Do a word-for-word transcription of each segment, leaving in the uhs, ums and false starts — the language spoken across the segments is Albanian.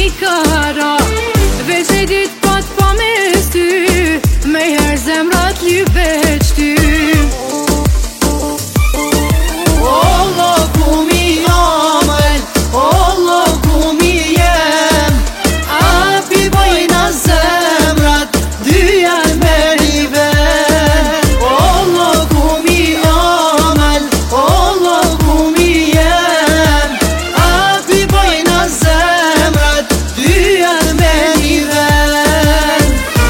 kara. Veç e dit pat pa me sty, me her zemrat li veç ty. Allah ku mi amel, Allah ku mi jem, api bojna zemrat, dy janë me riven. Allah ku mi amel, Allah ku mi jem, api bojna zemrat, dy janë me riven.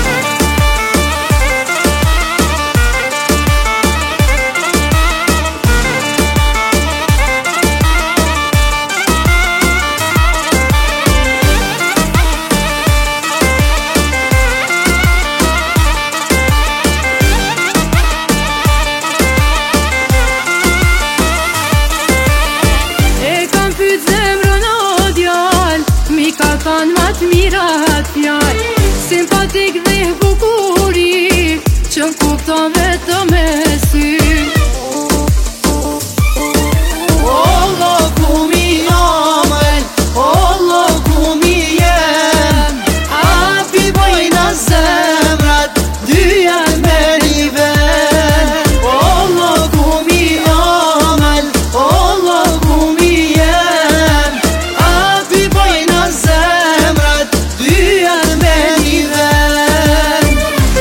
Ka thanë ma t'mirat fjall, simpatik dhe bukuri, që m'kupton vetëm me sy. Allah ku mi amel, Allah ku mi jem, api bojna zemrat, dy janë me riven. Allah ku mi amel, Allah ku mi jem, api bojna zemrat, dy janë me riven.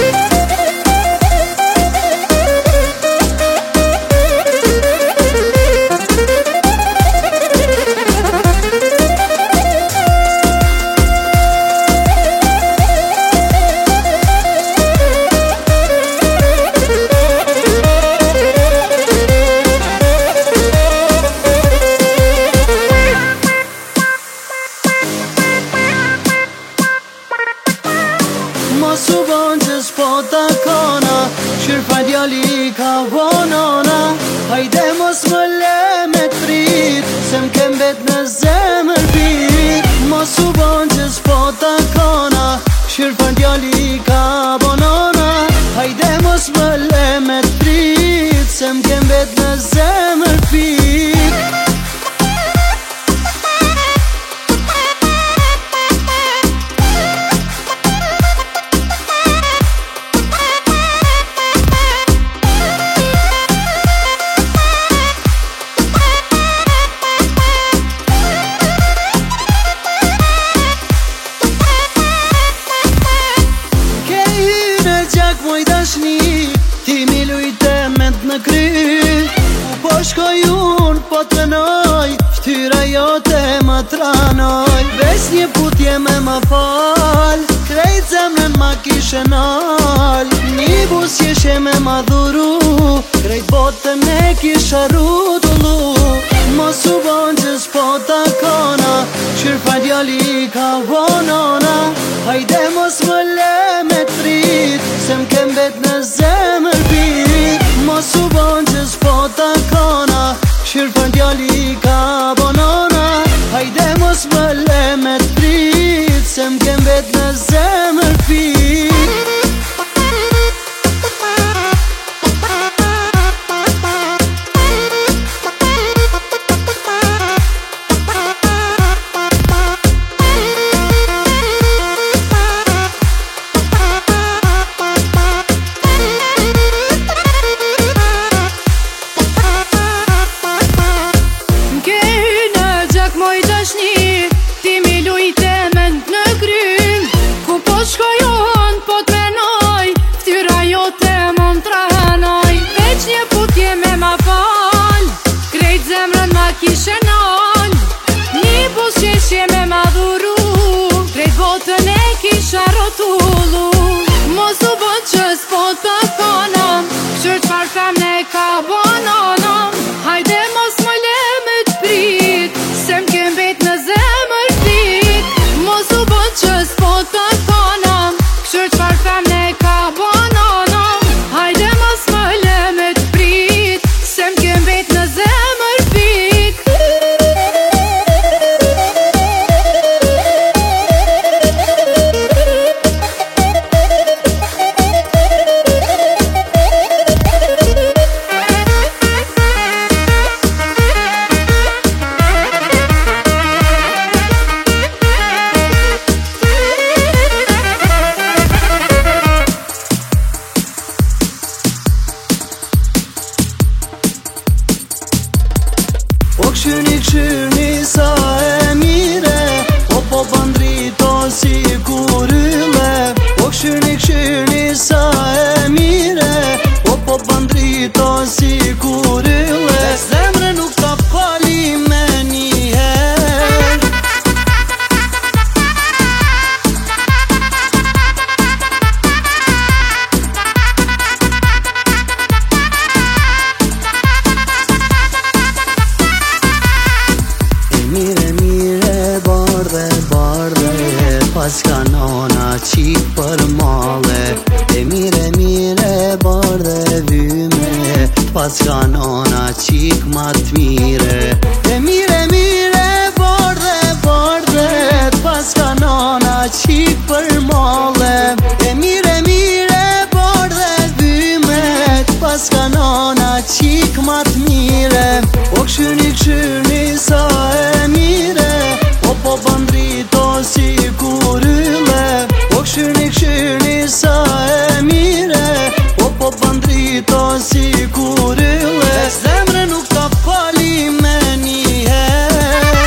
Mos u bon që s'po takona, shirfa djali ka vonona. Hajde mos më le me t'prit, se m'ke mbet në zemër pit. Mos u bon që s'po takona, shirfa djali ka vonona. Hajde mos më le me t'prit, se m'ke mbet në zemër pit. Moj dashni, ti mi lujte me t'në kry. Ku po shkoj unë po të rënoj, ftyra jote më tranoj. Ves një putje me më fal, krejt zemrën ma kishe nal. Një busjeshe me ma dhuru, krejt botën e kisha rutullu. Mos u bon që s'po takona, shirfa djali ka vonona. Hajde mos më le me t'prit, se m'ke mbet në zemër pit. Mos u bon që s'po takona, shirfa djali ka vonona. Hajde mos më le me t'prit, se m'ke mbet në zemër pit. Moj dashni, ti mi lujte me në kry. Ku po shkoj unë po t'menoj, ftyra jote më m'tranoj. Veç një putje me ma fal, krejt zemrën ma kishe nal. Një busjeshe me ma dhuru, krejt botën e kisha rotullu. Mos u bon që s'po takonam, qër qfar femne ka bananam. Hajde mos më le me t'prit, se m'ke mbet në zemër pit. Mos u bon që s'po takonam, qër qfar femne ka bananam. Hajde mos më le me t'prit, se m'ke mbet në zemër pit. këshyrni sa e mire, o po bandrito si kur yle. O këshyrni këshyrni sa e mire, o po bandrito si kur yle. Zemre nuk ta fali me njëherë. Mire, mire, bardhe, bardhe, pas ka nona qik për male. E mire, mire, bardhe, vyme, pas ka nona qik ma t'mire. E mire, mire, bardhe, bardhe, pas ka nona qik për male. E mire, mire, bardhe, vyme, pas ka nona qik ma t'mire. O këshyrni, këshyrni sa e mire, o po bandrito si kur yle. O këshyrni, këshyrni sa e mire, o po bandrito si kur yle. Zemre nuk ta fali me njëherë.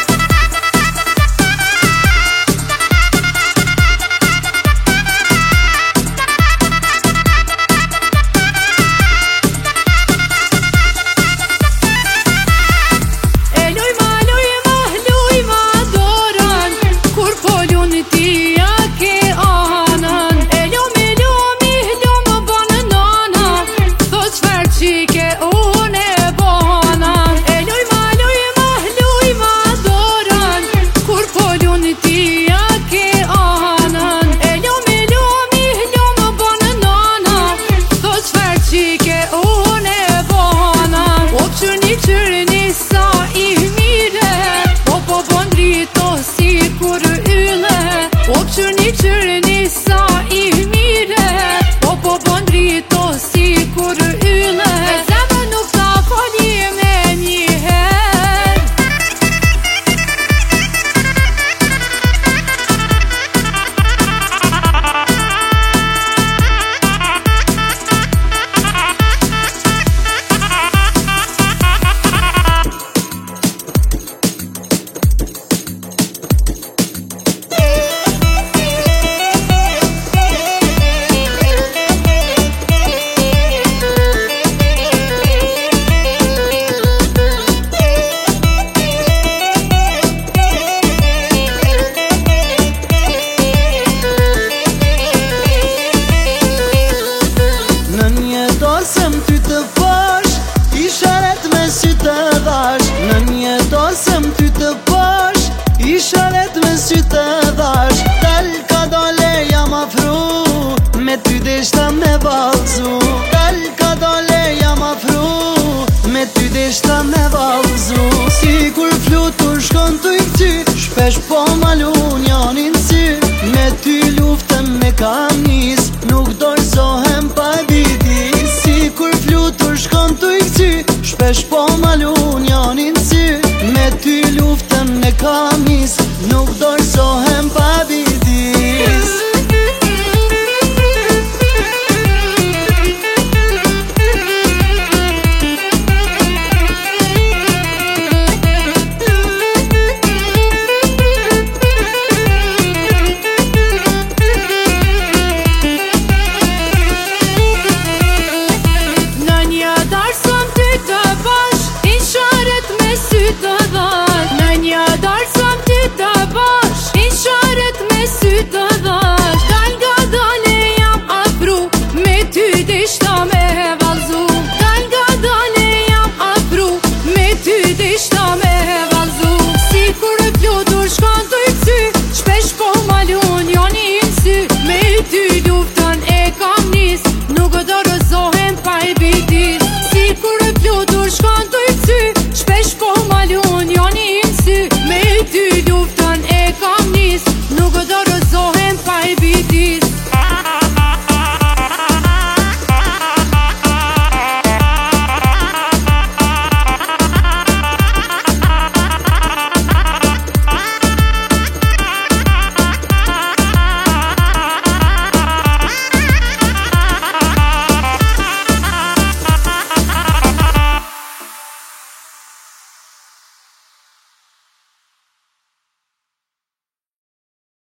Këshyrni këshyrni sa i mire, o po bon drito si kur yle. Zemre nuk ta fali me njëherë. Dosëm ty të pash, i sharet me sy të dhash. Në një dosëm ty të pash, i sharet me sy të dhash. Dal ka dole jam afru, me ty deshta me valzu. Dal ka dole jam afru, me ty deshta me valzu. Si kur flutur shkon të i këty, shpesh po malun janin sy. Me ty luftën me kam nis, nuk dorëzohem pa viti. Si kur flutur shkon të i këty, shpesh po malun janin sy. Me ty luftën me kam nis, nuk dorëzohem pa vidis.